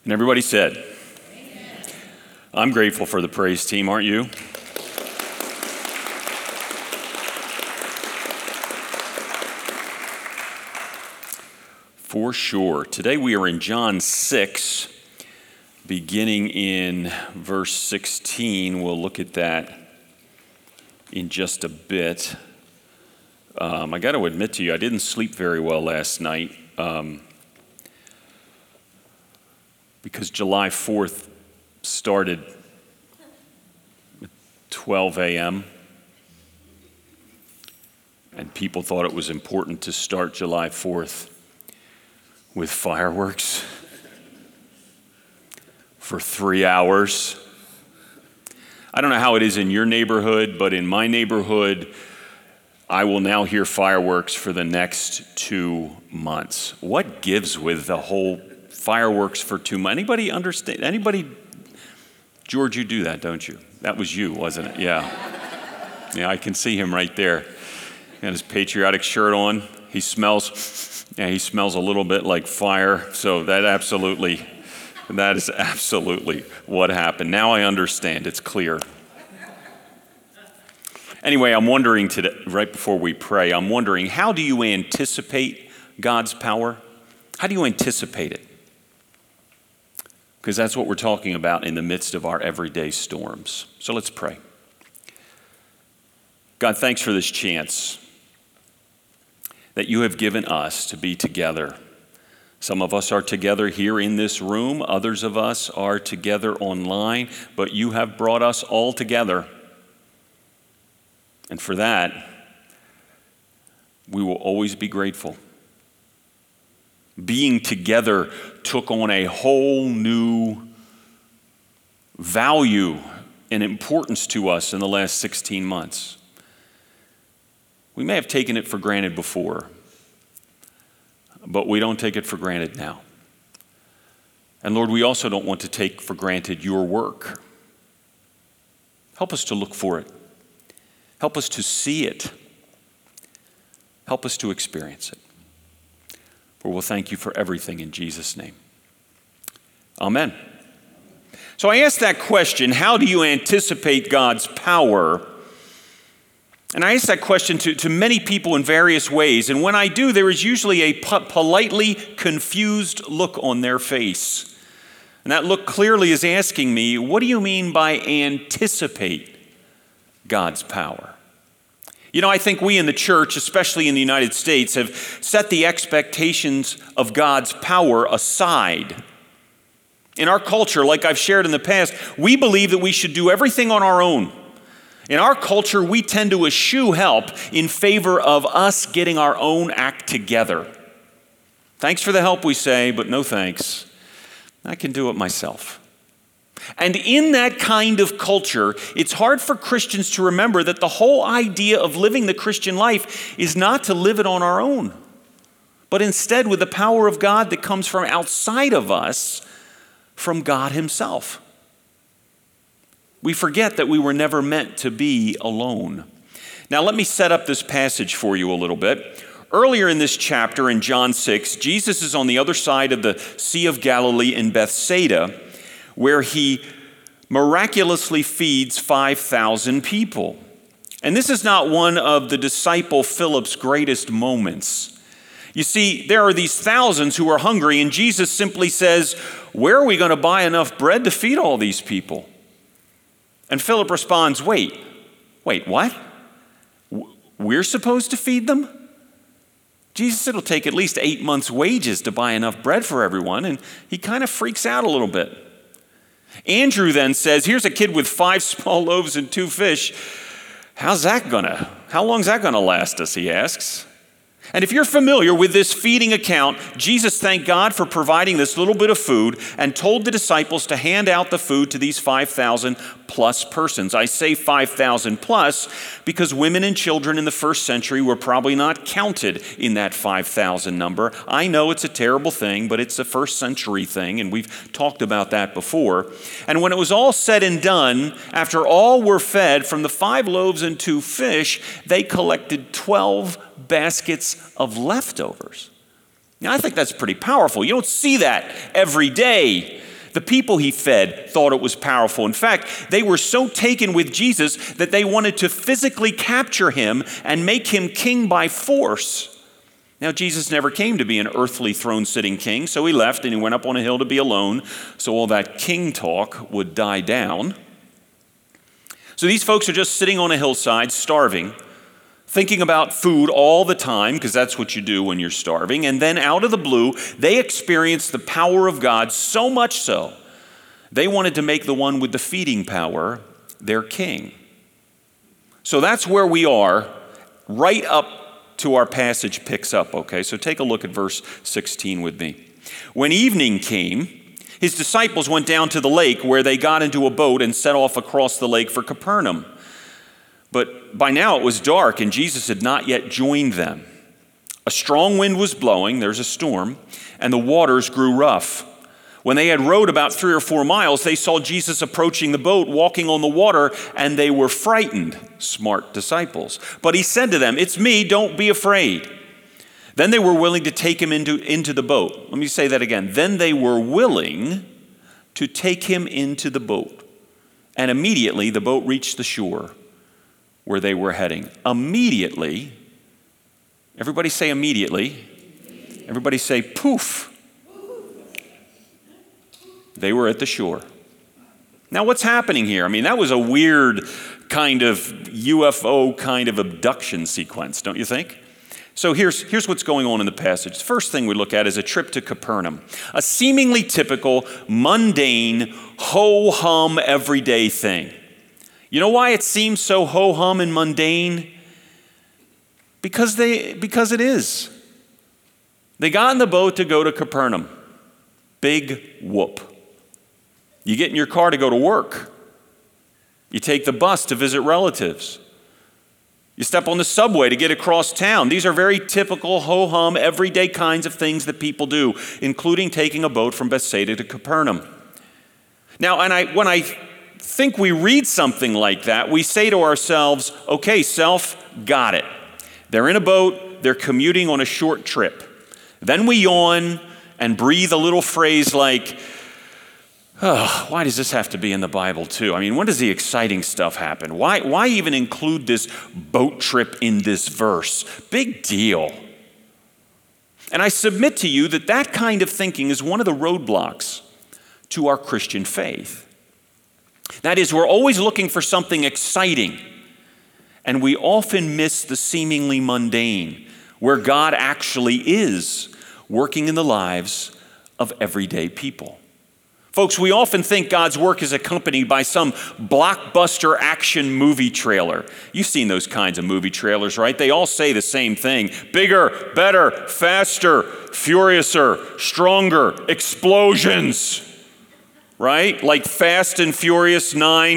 And everybody said, Amen. I'm grateful for the praise team, aren't you? For sure. Today we are in John 6, beginning in verse 16. We'll look at that in just a bit. I got to admit to you, I didn't sleep very well last night because July 4th started at 12 a.m. and people thought it was important to start July 4th with fireworks for 3 hours. I don't know how it is in your neighborhood, but in my neighborhood, I will now hear fireworks for the next 2 months. What gives with the whole fireworks for 2 months? Anybody understand? Anybody? George, you do that, don't you? That was you, wasn't it? Yeah. Yeah, I can see him right there. He got his patriotic shirt on. He smells a little bit like fire. So that is absolutely what happened. Now I understand. It's clear. Anyway, I'm wondering today, right before we pray, I'm wondering, how do you anticipate God's power? How do you anticipate it? Because that's what we're talking about in the midst of our everyday storms. So let's pray. God, thanks for this chance that you have given us to be together. Some of us are together here in this room. Others of us are together online. But you have brought us all together. And for that, we will always be grateful. Being together took on a whole new value and importance to us in the last 16 months. We may have taken it for granted before, but we don't take it for granted now. And Lord, we also don't want to take for granted your work. Help us to look for it. Help us to see it. Help us to experience it. For we'll thank you for everything in Jesus' name. Amen. So I asked that question, how do you anticipate God's power? And I ask that question to many people in various ways. And when I do, there is usually a politely confused look on their face. And that look clearly is asking me, what do you mean by anticipate God's power? You know, I think we in the church, especially in the United States, have set the expectations of God's power aside. In our culture, like I've shared in the past, we believe that we should do everything on our own. In our culture, we tend to eschew help in favor of us getting our own act together. Thanks for the help, we say, but no thanks. I can do it myself. And in that kind of culture, it's hard for Christians to remember that the whole idea of living the Christian life is not to live it on our own, but instead with the power of God that comes from outside of us, from God himself. We forget that we were never meant to be alone. Now let me set up this passage for you a little bit. Earlier in this chapter in John 6, Jesus is on the other side of the Sea of Galilee in Bethsaida, where he miraculously feeds 5,000 people. And this is not one of the disciple Philip's greatest moments. You see, there are these thousands who are hungry, and Jesus simply says, where are we going to buy enough bread to feed all these people? And Philip responds, wait, what? We're supposed to feed them? Jesus said it'll take at least 8 months' wages to buy enough bread for everyone, and he kind of freaks out a little bit. Andrew then says, here's a kid with 5 small loaves and 2 fish. How long's that gonna last us, he asks. And if you're familiar with this feeding account, Jesus thanked God for providing this little bit of food and told the disciples to hand out the food to these 5,000 plus persons. I say 5,000 plus because women and children in the first century were probably not counted in that 5,000 number. I know it's a terrible thing, but it's a first century thing, and we've talked about that before. And when it was all said and done, after all were fed from the 5 loaves and 2 fish, they collected 12 baskets of leftovers. Now, I think that's pretty powerful. You don't see that every day. The people he fed thought it was powerful. In fact, they were so taken with Jesus that they wanted to physically capture him and make him king by force. Now, Jesus never came to be an earthly throne-sitting king, so he left and he went up on a hill to be alone, so all that king talk would die down. So these folks are just sitting on a hillside, starving, thinking about food all the time, because that's what you do when you're starving. And then out of the blue, they experienced the power of God so much so, they wanted to make the one with the feeding power their king. So that's where we are, right up to our passage picks up, okay? So take a look at verse 16 with me. When evening came, his disciples went down to the lake where they got into a boat and set off across the lake for Capernaum. But by now it was dark and Jesus had not yet joined them. A strong wind was blowing, there's a storm, and the waters grew rough. When they had rowed about 3 or 4 miles, they saw Jesus approaching the boat, walking on the water, and they were frightened, smart disciples. But he said to them, "It's me, don't be afraid." Then they were willing to take him into the boat. Let me say that again. Then they were willing to take him into the boat. And immediately the boat reached the shore where they were heading. Immediately, everybody say immediately. Everybody say poof. They were at the shore. Now what's happening here? I mean, that was a weird kind of UFO kind of abduction sequence, don't you think? So here's what's going on in the passage. The first thing we look at is a trip to Capernaum, a seemingly typical, mundane, ho-hum, everyday thing. You know why it seems so ho-hum and mundane? Because it is. They got in the boat to go to Capernaum. Big whoop. You get in your car to go to work. You take the bus to visit relatives. You step on the subway to get across town. These are very typical, ho-hum, everyday kinds of things that people do, including taking a boat from Bethsaida to Capernaum. Now, when I think we read something like that, we say to ourselves, okay, self, got it. They're in a boat, they're commuting on a short trip. Then we yawn and breathe a little phrase like, oh, why does this have to be in the Bible too? I mean, when does the exciting stuff happen? Why even include this boat trip in this verse? Big deal. And I submit to you that that kind of thinking is one of the roadblocks to our Christian faith. That is, we're always looking for something exciting, and we often miss the seemingly mundane, where God actually is working in the lives of everyday people. Folks, we often think God's work is accompanied by some blockbuster action movie trailer. You've seen those kinds of movie trailers, right? They all say the same thing. Bigger, better, faster, furiouser, stronger, explosions, right? Like Fast and Furious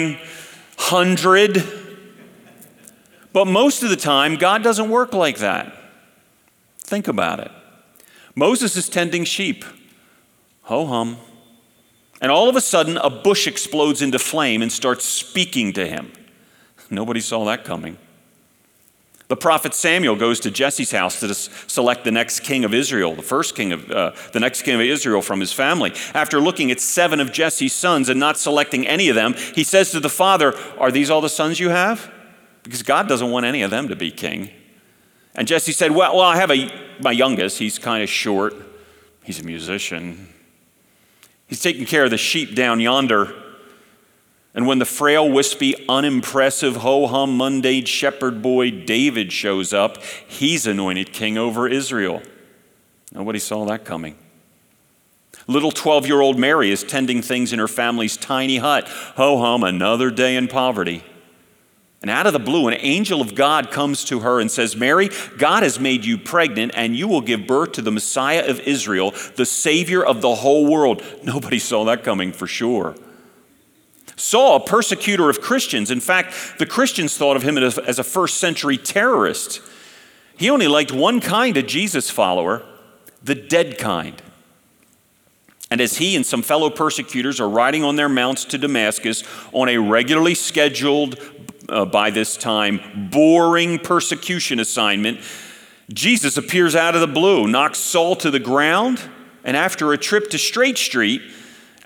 900. But most of the time, God doesn't work like that. Think about it. Moses is tending sheep. Ho-hum. And all of a sudden, a bush explodes into flame and starts speaking to him. Nobody saw that coming. The prophet Samuel goes to Jesse's house to select the next king of Israel, the next king of Israel from his family. After looking at 7 of Jesse's sons and not selecting any of them, he says to the father, "Are these all the sons you have?" Because God doesn't want any of them to be king. And Jesse said, well, I have my youngest. He's kind of short. He's a musician. He's taking care of the sheep down yonder. And when the frail, wispy, unimpressive, ho-hum, mundane shepherd boy David shows up, he's anointed king over Israel. Nobody saw that coming. Little 12-year-old Mary is tending things in her family's tiny hut. Ho-hum, another day in poverty. And out of the blue, an angel of God comes to her and says, "Mary, God has made you pregnant, and you will give birth to the Messiah of Israel, the Savior of the whole world." Nobody saw that coming for sure. Saul, a persecutor of Christians. In fact, the Christians thought of him as a first-century terrorist. He only liked one kind of Jesus follower, the dead kind. And as he and some fellow persecutors are riding on their mounts to Damascus on a regularly scheduled, by this time, boring persecution assignment, Jesus appears out of the blue, knocks Saul to the ground, and after a trip to Straight Street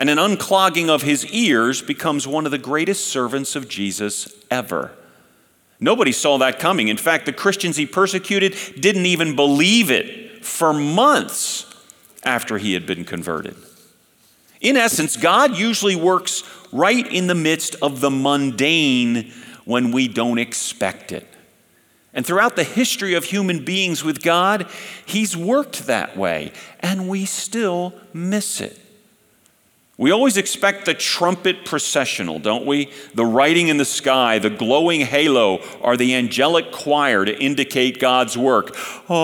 and an unclogging of his ears becomes one of the greatest servants of Jesus ever. Nobody saw that coming. In fact, the Christians he persecuted didn't even believe it for months after he had been converted. In essence, God usually works right in the midst of the mundane when we don't expect it. And throughout the history of human beings with God, he's worked that way, and we still miss it. We always expect the trumpet processional, don't we? The writing in the sky, the glowing halo, or the angelic choir to indicate God's work.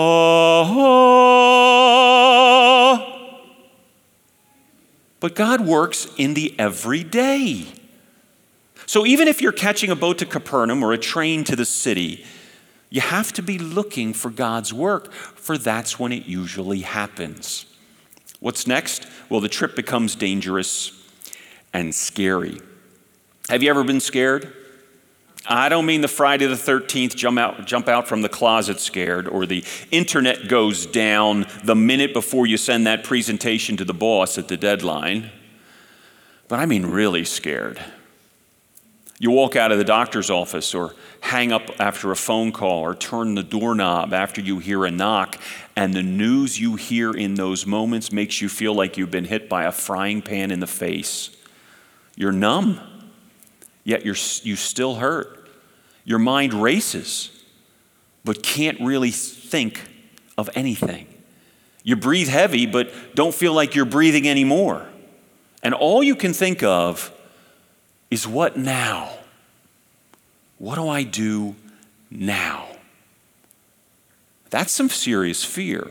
But God works in the everyday. So even if you're catching a boat to Capernaum or a train to the city, you have to be looking for God's work, for that's when it usually happens. What's next? Well, the trip becomes dangerous and scary. Have you ever been scared? I don't mean the Friday the 13th jump out from the closet scared, or the internet goes down the minute before you send that presentation to the boss at the deadline. But I mean really scared. You walk out of the doctor's office, or hang up after a phone call, or turn the doorknob after you hear a knock, and the news you hear in those moments makes you feel like you've been hit by a frying pan in the face. You're numb, yet you still hurt. Your mind races, but can't really think of anything. You breathe heavy, but don't feel like you're breathing anymore. And all you can think of is, what now? What do I do now? That's some serious fear.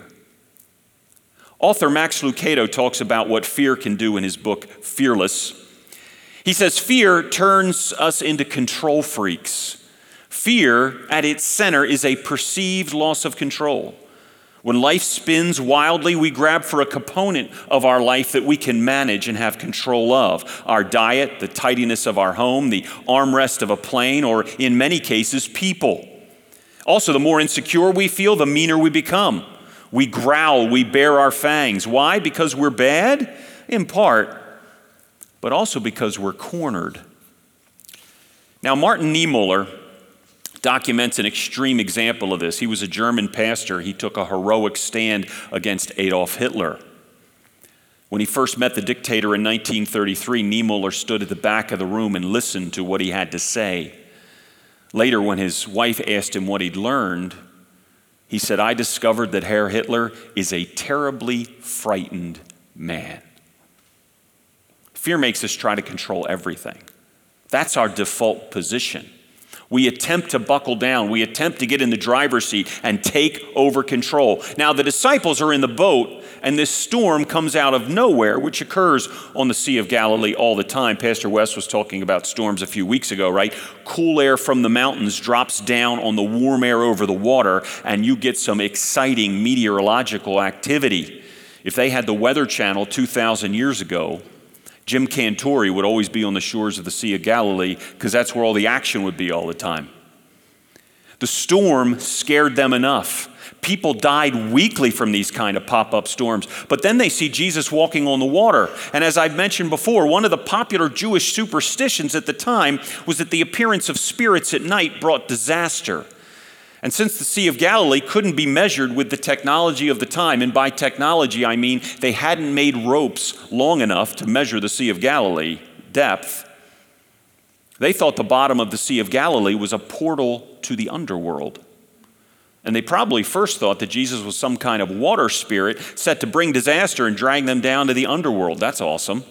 Author Max Lucado talks about what fear can do in his book, Fearless. He says, fear turns us into control freaks. Fear, at its center, is a perceived loss of control. When life spins wildly, we grab for a component of our life that we can manage and have control of. Our diet, the tidiness of our home, the armrest of a plane, or in many cases, people. Also, the more insecure we feel, the meaner we become. We growl, we bare our fangs. Why? Because we're bad? In part, but also because we're cornered. Now, Martin Niemöller documents an extreme example of this. He was a German pastor. He took a heroic stand against Adolf Hitler. When he first met the dictator in 1933, Niemöller stood at the back of the room and listened to what he had to say. Later, when his wife asked him what he'd learned, he said, "I discovered that Herr Hitler is a terribly frightened man." Fear makes us try to control everything. That's our default position. We attempt to buckle down. We attempt to get in the driver's seat and take over control. Now, the disciples are in the boat, and this storm comes out of nowhere, which occurs on the Sea of Galilee all the time. Pastor West was talking about storms a few weeks ago, right? Cool air from the mountains drops down on the warm air over the water, and you get some exciting meteorological activity. If they had the Weather Channel 2,000 years ago, Jim Cantori would always be on the shores of the Sea of Galilee, because that's where all the action would be all the time. The storm scared them enough. People died weekly from these kind of pop-up storms. But then they see Jesus walking on the water. And as I've mentioned before, one of the popular Jewish superstitions at the time was that the appearance of spirits at night brought disaster. And since the Sea of Galilee couldn't be measured with the technology of the time, and by technology I mean they hadn't made ropes long enough to measure the Sea of Galilee depth, they thought the bottom of the Sea of Galilee was a portal to the underworld. And they probably first thought that Jesus was some kind of water spirit set to bring disaster and drag them down to the underworld. That's awesome.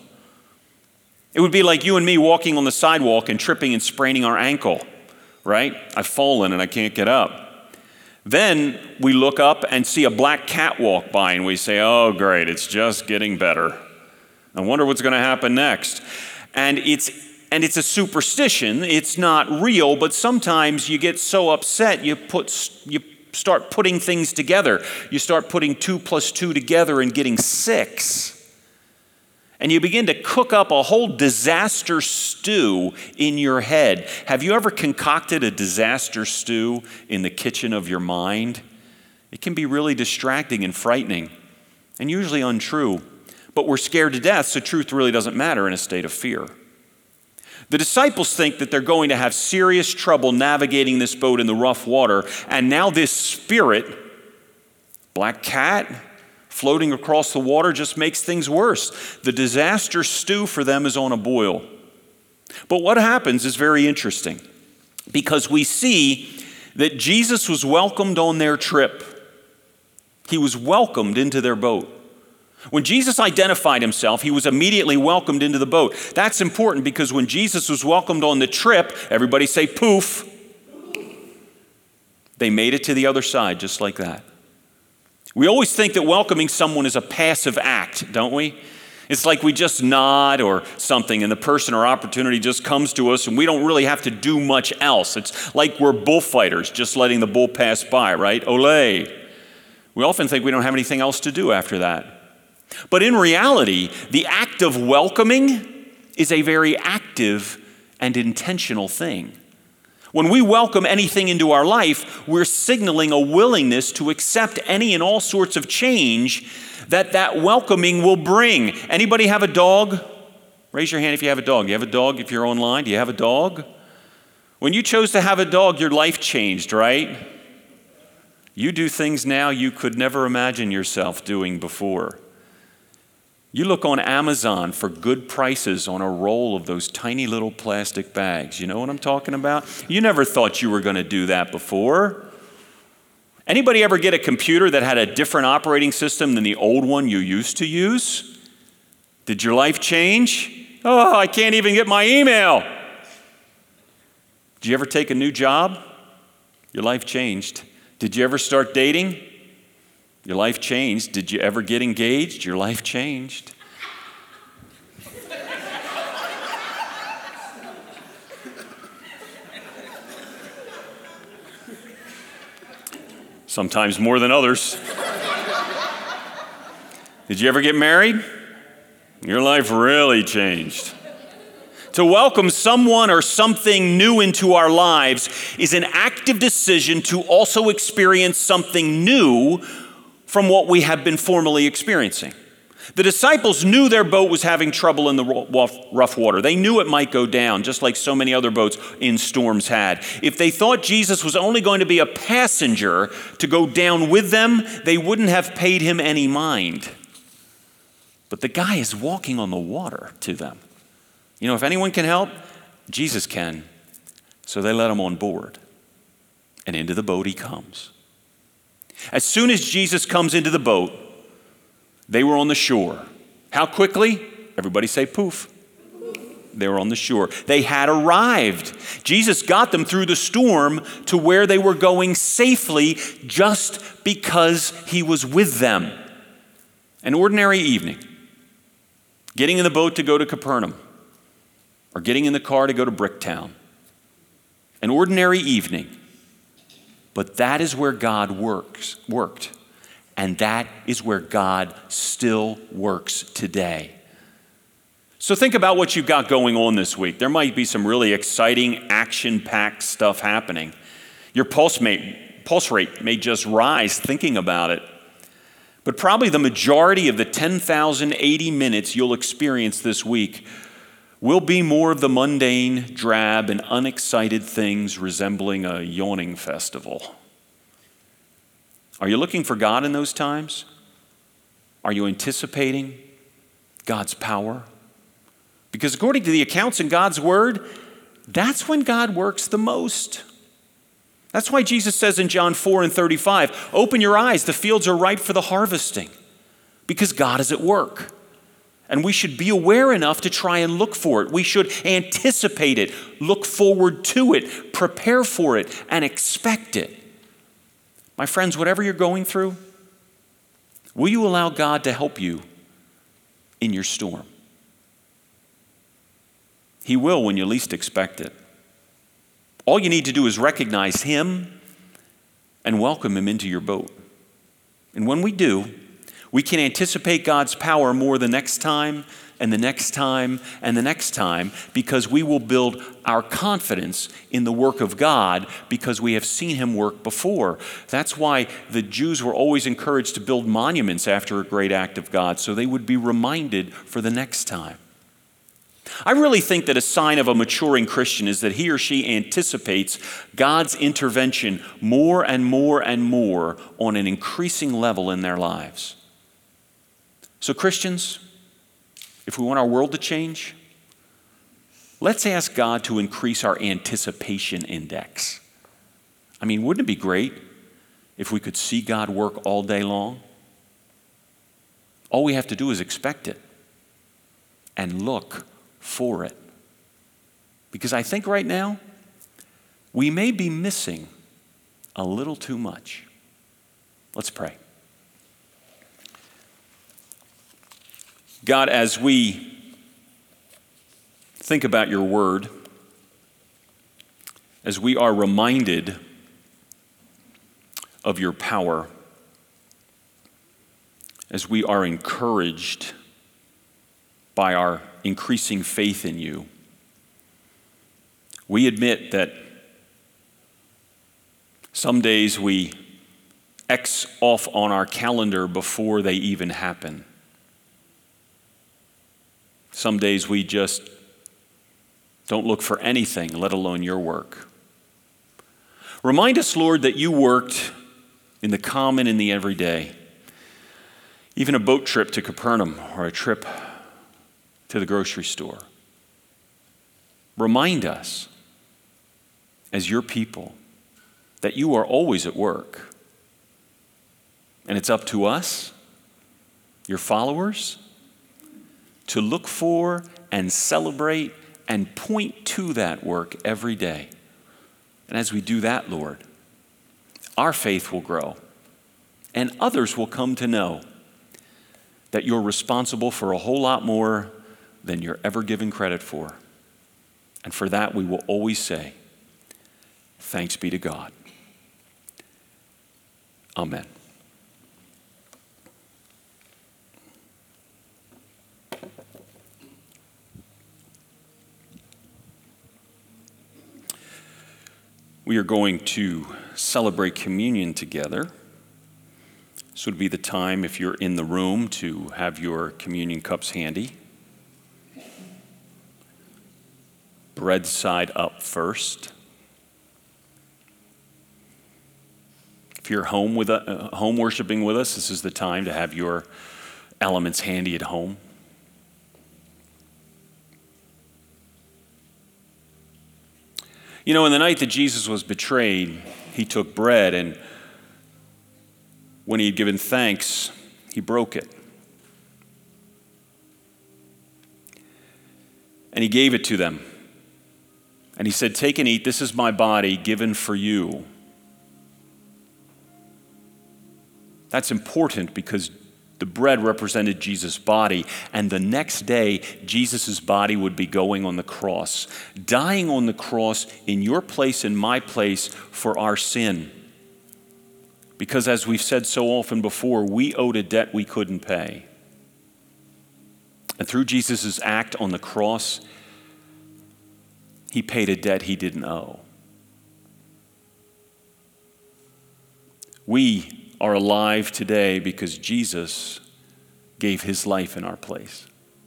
It would be like you and me walking on the sidewalk and tripping and spraining our ankle. Right? I've fallen and I can't get up. Then we look up and see a black cat walk by and we say, "Oh, great, it's just getting better. I wonder what's going to happen next." And it's a superstition. It's not real, but sometimes you get so upset you start putting things together. You start putting 2 + 2 together and getting 6. And you begin to cook up a whole disaster stew in your head. Have you ever concocted a disaster stew in the kitchen of your mind? It can be really distracting and frightening, and usually untrue. But we're scared to death, so truth really doesn't matter in a state of fear. The disciples think that they're going to have serious trouble navigating this boat in the rough water, and now this spirit, black cat, floating across the water just makes things worse. The disaster stew for them is on a boil. But what happens is very interesting, because we see that Jesus was welcomed on their trip. He was welcomed into their boat. When Jesus identified himself, he was immediately welcomed into the boat. That's important because when Jesus was welcomed on the trip, everybody say poof. They made it to the other side just like that. We always think that welcoming someone is a passive act, don't we? It's like we just nod or something and the person or opportunity just comes to us and we don't really have to do much else. It's like we're bullfighters, just letting the bull pass by, right? Olé. We often think we don't have anything else to do after that. But in reality, the act of welcoming is a very active and intentional thing. When we welcome anything into our life, we're signaling a willingness to accept any and all sorts of change that welcoming will bring. Anybody have a dog? Raise your hand if you have a dog. You have a dog if you're online? Do you have a dog? When you chose to have a dog, your life changed, right? You do things now you could never imagine yourself doing before. You look on Amazon for good prices on a roll of those tiny little plastic bags. You know what I'm talking about? You never thought you were going to do that before. Anybody ever get a computer that had a different operating system than the old one you used to use? Did your life change? Oh, I can't even get my email. Did you ever take a new job? Your life changed. Did you ever start dating? Your life changed. Did you ever get engaged? Your life changed. Sometimes more than others. Did you ever get married? Your life really changed. To welcome someone or something new into our lives is an active decision to also experience something new from what we have been formerly experiencing. The disciples knew their boat was having trouble in the rough water. They knew it might go down, just like so many other boats in storms had. If they thought Jesus was only going to be a passenger to go down with them, they wouldn't have paid him any mind. But the guy is walking on the water to them. You know, if anyone can help, Jesus can. So they let him on board. And into the boat he comes. As soon as Jesus comes into the boat, they were on the shore. How quickly? Everybody say poof. They were on the shore. They had arrived. Jesus got them through the storm to where they were going safely just because he was with them. An ordinary evening. Getting in the boat to go to Capernaum. Or getting in the car to go to Bricktown. An ordinary evening. But that is where God worked. And that is where God still works today. So think about what you've got going on this week. There might be some really exciting, action-packed stuff happening. Your pulse rate may just rise thinking about it. But probably the majority of the 10,080 minutes you'll experience this week will be more of the mundane, drab, and unexcited things resembling a yawning festival. Are you looking for God in those times? Are you anticipating God's power? Because according to the accounts in God's Word, that's when God works the most. That's why Jesus says in John 4:35, open your eyes, the fields are ripe for the harvesting, because God is at work. And we should be aware enough to try and look for it. We should anticipate it, look forward to it, prepare for it, and expect it. My friends, whatever you're going through, will you allow God to help you in your storm? He will when you least expect it. All you need to do is recognize him and welcome him into your boat. And when we do, we can anticipate God's power more the next time and the next time and the next time, because we will build our confidence in the work of God because we have seen him work before. That's why the Jews were always encouraged to build monuments after a great act of God, so they would be reminded for the next time. I really think that a sign of a maturing Christian is that he or she anticipates God's intervention more and more and more on an increasing level in their lives. So Christians, if we want our world to change, let's ask God to increase our anticipation index. I mean, wouldn't it be great if we could see God work all day long? All we have to do is expect it and look for it. Because I think right now, we may be missing a little too much. Let's pray. God, as we think about your word, as we are reminded of your power, as we are encouraged by our increasing faith in you, we admit that some days we X off on our calendar before they even happen. Some days we just don't look for anything, let alone your work. Remind us, Lord, that you worked in the common, in the everyday. Even a boat trip to Capernaum or a trip to the grocery store. Remind us, as your people, that you are always at work. And it's up to us, your followers, to look for and celebrate and point to that work every day. And as we do that, Lord, our faith will grow, and others will come to know that you're responsible for a whole lot more than you're ever given credit for. And for that, we will always say, thanks be to God. Amen. We are going to celebrate communion together. This would be the time, if you're in the room, to have your communion cups handy. Bread side up first. If you're home worshiping with us, this is the time to have your elements handy at home. You know, in the night that Jesus was betrayed, he took bread, and when he had given thanks, he broke it. And he gave it to them. And he said, "Take and eat, this is my body given for you." That's important because the bread represented Jesus' body, and the next day, Jesus' body would be going on the cross, dying on the cross in your place and my place for our sin. Because as we've said so often before, we owed a debt we couldn't pay. And through Jesus' act on the cross, he paid a debt he didn't owe. We are alive today because Jesus gave his life in our place.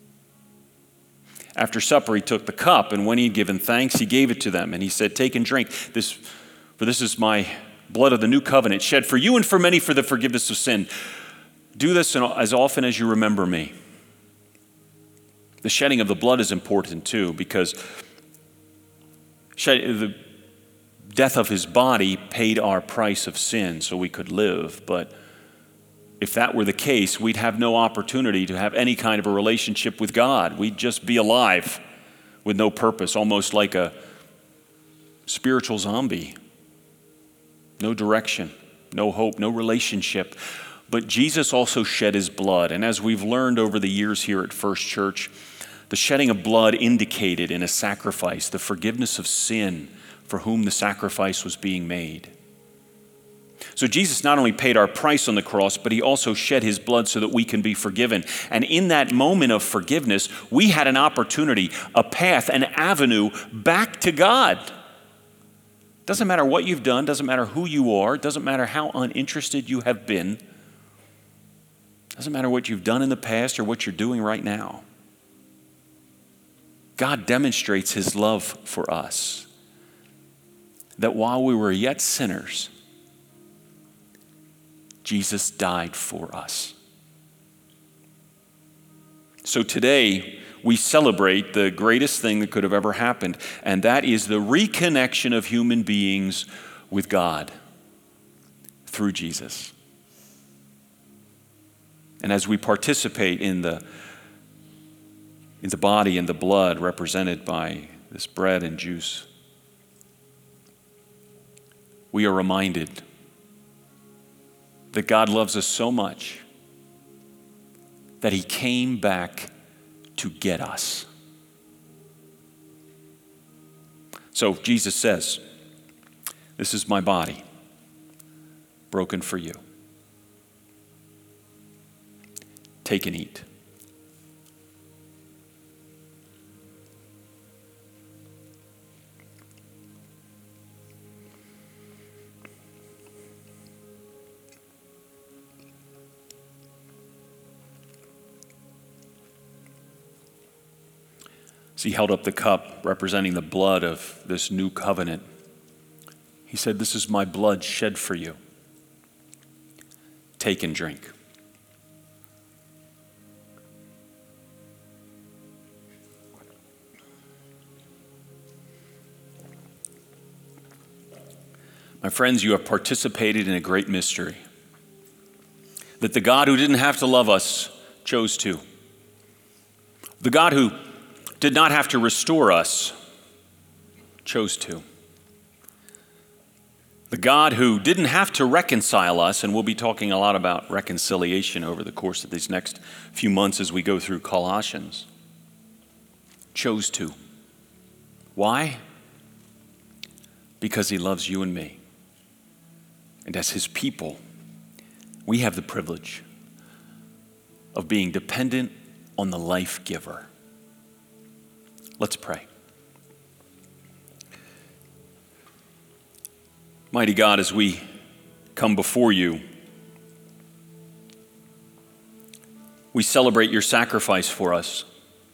After supper, he took the cup, and when he had given thanks, he gave it to them. And he said, "Take and drink. For this is my blood of the new covenant, shed for you and for many for the forgiveness of sin. Do this as often as you remember me." The shedding of the blood is important too, because the death of his body paid our price of sin so we could live. But if that were the case, we'd have no opportunity to have any kind of a relationship with God. We'd just be alive with no purpose, almost like a spiritual zombie. No direction, no hope, no relationship. But Jesus also shed his blood. And as we've learned over the years here at First Church, the shedding of blood indicated in a sacrifice the forgiveness of sin for whom the sacrifice was being made. So Jesus not only paid our price on the cross, but he also shed his blood so that we can be forgiven. And in that moment of forgiveness, we had an opportunity, a path, an avenue back to God. Doesn't matter what you've done, doesn't matter who you are, doesn't matter how uninterested you have been, doesn't matter what you've done in the past or what you're doing right now. God demonstrates his love for us, that while we were yet sinners, Jesus died for us. So today, we celebrate the greatest thing that could have ever happened, and that is the reconnection of human beings with God through Jesus. And as we participate in the body and the blood represented by this bread and juice, we are reminded that God loves us so much that he came back to get us. So Jesus says, "This is my body, broken for you. Take and eat." As he held up the cup representing the blood of this new covenant, he said, "This is my blood shed for you. Take and drink." My friends, you have participated in a great mystery, that the God who didn't have to love us chose to. The God who did not have to restore us chose to. The God who didn't have to reconcile us, and we'll be talking a lot about reconciliation over the course of these next few months as we go through Colossians, chose to. Why? Because he loves you and me. And as his people, we have the privilege of being dependent on the life giver. Let's pray. Mighty God, as we come before you, we celebrate your sacrifice for us.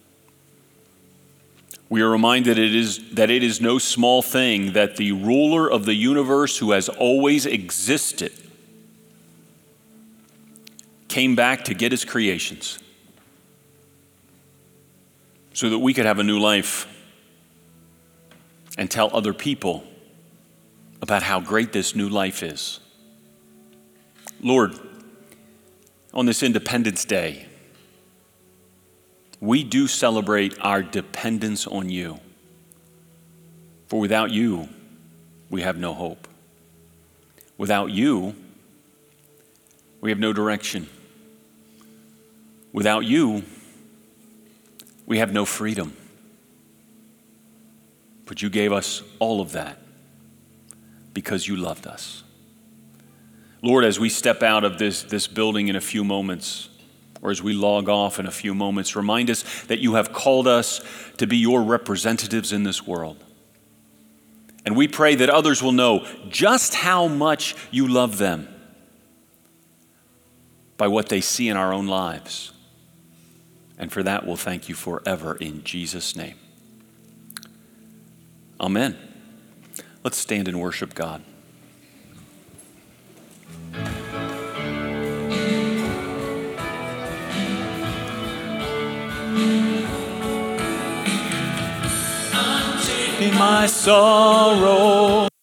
We are reminded that it is no small thing that the ruler of the universe, who has always existed, came back to get his creations so that we could have a new life and tell other people about how great this new life is. Lord, on this Independence Day, we do celebrate our dependence on you. For without you, we have no hope. Without you, we have no direction. Without you, we have no freedom. But you gave us all of that because you loved us. Lord, as we step out of this building in a few moments, or as we log off in a few moments, remind us that you have called us to be your representatives in this world. And we pray that others will know just how much you love them by what they see in our own lives. And for that, we'll thank you forever in Jesus' name. Amen. Let's stand and worship God. In my sorrow.